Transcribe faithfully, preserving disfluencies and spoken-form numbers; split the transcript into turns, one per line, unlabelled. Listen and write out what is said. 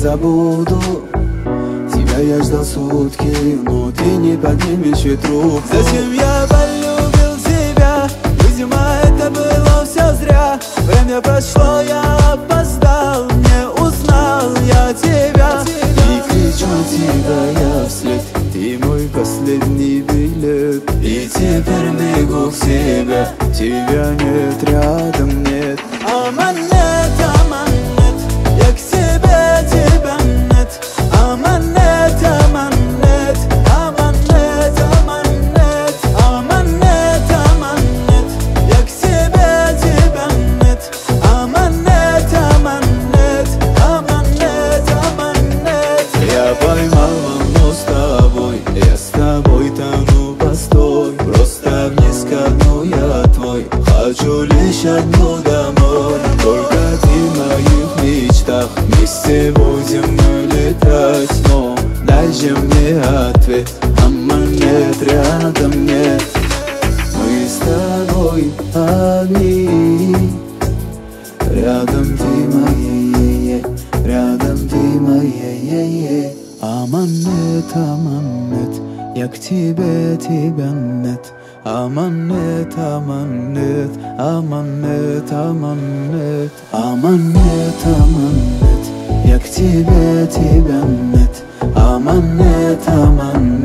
забуду. Тебя я ждал сутки, но ты не поднимешь и трубку. Зачем я полюбил тебя? Видимо, это было все зря. Время прошло, я опоздал, не узнал я тебя. И кричу тебя я вслед, ты мой последний билет. И теперь бегу к тебе, тебя нет, рядом нет. Аман нет, аман нет, я к тебе, тебя нет. Аман нет, аман нет, аман нет, аман нет. Аман нет, аман нет, я к тебе, тебя нет. Аман нет, аман нет, аман нет, аман нет. Я поймал волну с тобой, я с тобой тону, постой. Просто вниз ко дну я твой, хочу лишь одну домой. Только ты в моих мечтах, вместе будем мы летать. Но дальше мне ответ, аман нет, рядом нет. Мы с тобой одни, рядом ты моя, рядом ты моя. Аман нет, аман нет, я к тебе, тебя нет. Аман нет, аман нет, аман нет, аман нет. Аман нет, аман нет, я к тебе, тебя нет. Аман нет, аман нет.